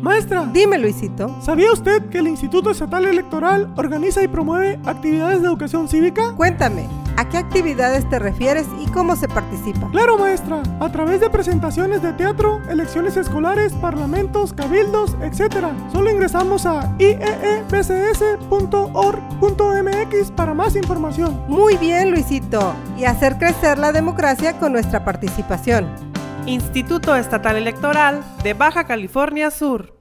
Maestra, Dime, Luisito. ¿sabía usted que el Instituto Estatal Electoral organiza y promueve actividades de educación cívica? Cuéntame, ¿a qué actividades te refieres y cómo se participa? Claro, maestra, a través de presentaciones de teatro, elecciones escolares, parlamentos, cabildos, etc. Solo ingresamos a ieebcs.org.mx para más información. Muy bien, Luisito. Y hacer crecer la democracia con nuestra participación. Instituto Estatal Electoral de Baja California Sur.